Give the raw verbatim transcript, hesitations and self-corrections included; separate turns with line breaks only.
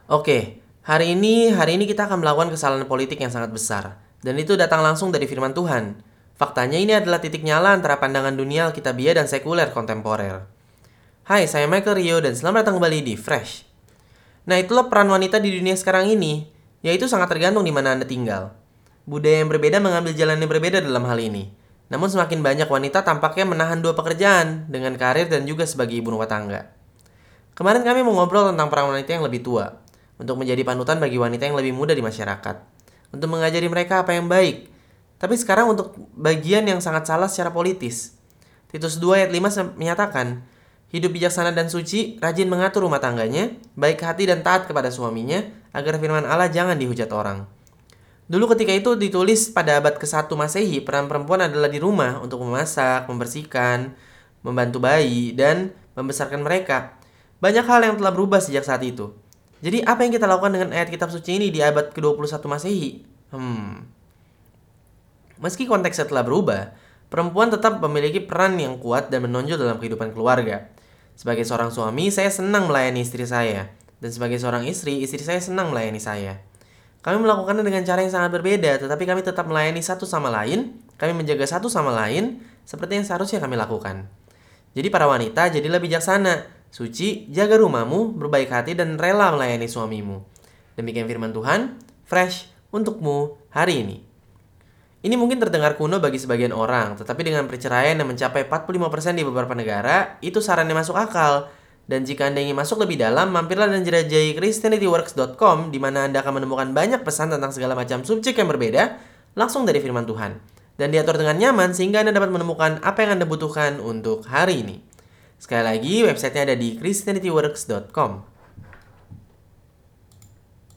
Oke, hari ini hari ini kita akan melakukan kesalahan politik yang sangat besar. Dan itu datang langsung dari firman Tuhan. Faktanya ini adalah titik nyala antara pandangan dunia Alkitabiah dan sekuler kontemporer. Hai, saya Michael Rio dan selamat datang kembali di Fresh. Nah, itulah peran wanita di dunia sekarang ini, yaitu sangat tergantung di mana Anda tinggal. Budaya yang berbeda mengambil jalan yang berbeda dalam hal ini. Namun semakin banyak wanita tampaknya menahan dua pekerjaan dengan karir dan juga sebagai ibu rumah tangga. Kemarin kami mau ngobrol tentang peran wanita yang lebih tua, untuk menjadi panutan bagi wanita yang lebih muda di masyarakat, untuk mengajari mereka apa yang baik. Tapi sekarang untuk bagian yang sangat salah secara politis. Titus dua ayat lima menyatakan, hidup bijaksana dan suci, rajin mengatur rumah tangganya, baik hati dan taat kepada suaminya, agar firman Allah jangan dihujat orang. Dulu ketika itu ditulis pada abad ke satu Masehi, peran perempuan adalah di rumah untuk memasak, membersihkan, membantu bayi, dan membesarkan mereka. Banyak hal yang telah berubah sejak saat itu. Jadi apa yang kita lakukan dengan ayat kitab suci ini di abad ke dua puluh satu Masehi? Hmm. Meski konteksnya telah berubah, perempuan tetap memiliki peran yang kuat dan menonjol dalam kehidupan keluarga. Sebagai seorang suami, saya senang melayani istri saya. Dan sebagai seorang istri, istri saya senang melayani saya. Kami melakukannya dengan cara yang sangat berbeda, tetapi kami tetap melayani satu sama lain. Kami menjaga satu sama lain, seperti yang seharusnya kami lakukan. Jadi para wanita, jadilah bijaksana, suci, jaga rumahmu, berbaik hati, dan rela melayani suamimu. Demikian firman Tuhan, fresh untukmu hari ini. Ini mungkin terdengar kuno bagi sebagian orang, tetapi dengan perceraian yang mencapai empat puluh lima persen di beberapa negara, itu sarannya masuk akal. Dan jika Anda ingin masuk lebih dalam, mampirlah dan jelajahi christianity works dot com, di mana Anda akan menemukan banyak pesan tentang segala macam subjek yang berbeda, langsung dari firman Tuhan. Dan diatur dengan nyaman sehingga Anda dapat menemukan apa yang Anda butuhkan untuk hari ini. Sekali lagi, websitenya ada di christianity works dot com.